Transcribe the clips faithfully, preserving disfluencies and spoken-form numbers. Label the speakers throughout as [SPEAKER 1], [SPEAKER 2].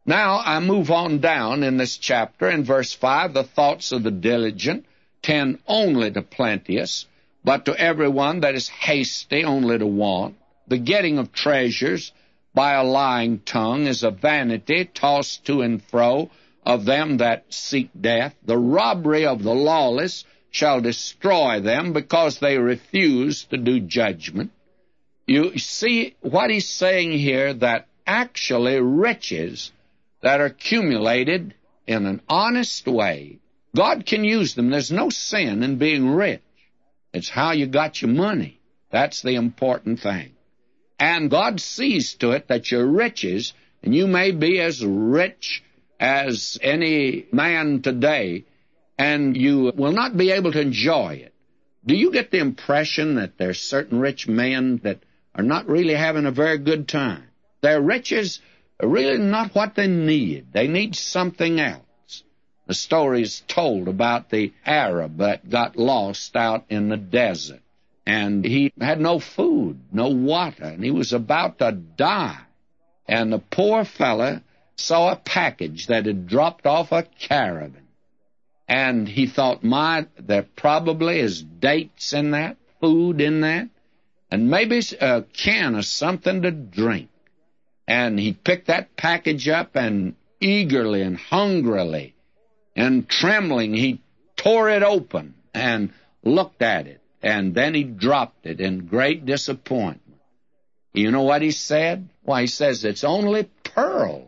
[SPEAKER 1] Now I move on down in this chapter. In verse five, the thoughts of the diligent tend only to plenteous, but to every one that is hasty only to want. The getting of treasures by a lying tongue is a vanity tossed to and fro of them that seek death. The robbery of the lawless shall destroy them, because they refuse to do judgment. You see what he's saying here, that actually riches that are accumulated in an honest way, God can use them. There's no sin in being rich. It's how you got your money. That's the important thing. And God sees to it that your riches, and you may be as rich as any man today, and you will not be able to enjoy it. Do you get the impression that there's certain rich men that are not really having a very good time? Their riches are really not what they need. They need something else. The story is told about the Arab that got lost out in the desert, and he had no food, no water, and he was about to die. And the poor fella saw a package that had dropped off a caravan, and he thought, my, there probably is dates in that, food in that, and maybe a can of something to drink. And he picked that package up, and eagerly and hungrily and trembling, he tore it open and looked at it, and then he dropped it in great disappointment. You know what he said? Why, he says, it's only pearls.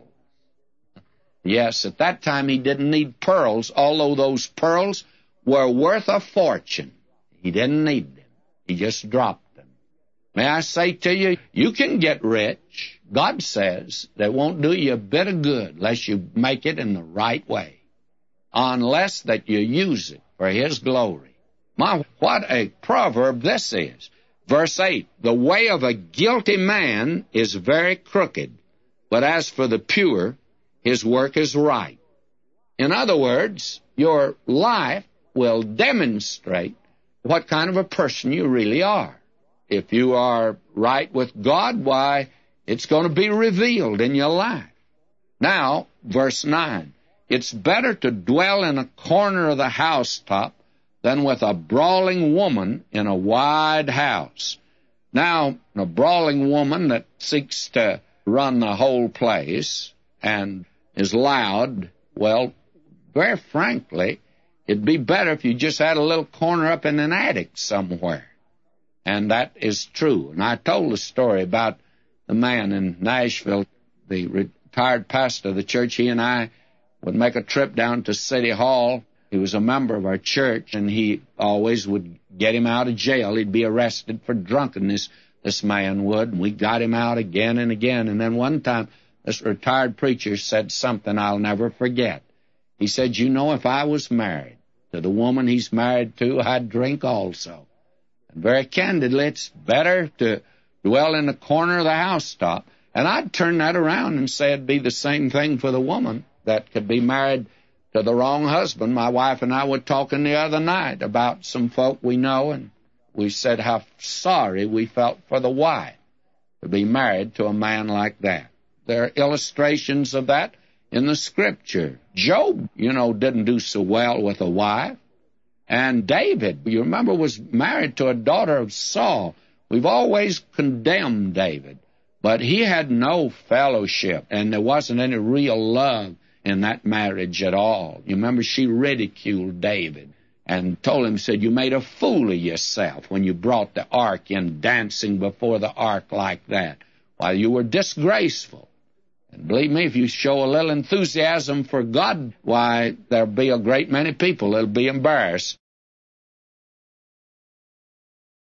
[SPEAKER 1] Yes, at that time he didn't need pearls, although those pearls were worth a fortune. He didn't need them. He just dropped them. May I say to you, you can get rich. God says that won't do you a bit of good unless you make it in the right way, unless that you use it for His glory. My, what a proverb this is. Verse eight, the way of a guilty man is very crooked, but as for the pure, his work is right. In other words, your life will demonstrate what kind of a person you really are. If you are right with God, why, it's going to be revealed in your life. Now, verse nine, it's better to dwell in a corner of the housetop than with a brawling woman in a wide house. Now, a brawling woman that seeks to run the whole place and is loud, well, very frankly, it'd be better if you just had a little corner up in an attic somewhere. And that is true. And I told a story about the man in Nashville, the retired pastor of the church. He and I would make a trip down to City Hall. He was a member of our church, and he always would get him out of jail. He'd be arrested for drunkenness, this man would, and we got him out again and again. And then one time, this retired preacher said something I'll never forget. He said, you know, if I was married to the woman he's married to, I'd drink also. And very candidly, it's better to dwell in the corner of the housetop. And I'd turn that around and say it'd be the same thing for the woman that could be married to the wrong husband. My wife and I were talking the other night about some folk we know, and we said how sorry we felt for the wife to be married to a man like that. There are illustrations of that in the Scripture. Job, you know, didn't do so well with a wife. And David, you remember, was married to a daughter of Saul. We've always condemned David, but he had no fellowship, and there wasn't any real love in that marriage at all. You remember, she ridiculed David and told him, said, you made a fool of yourself when you brought the ark in, dancing before the ark like that. Why, you were disgraceful. And believe me, if you show a little enthusiasm for God, why, there'll be a great many people that'll be embarrassed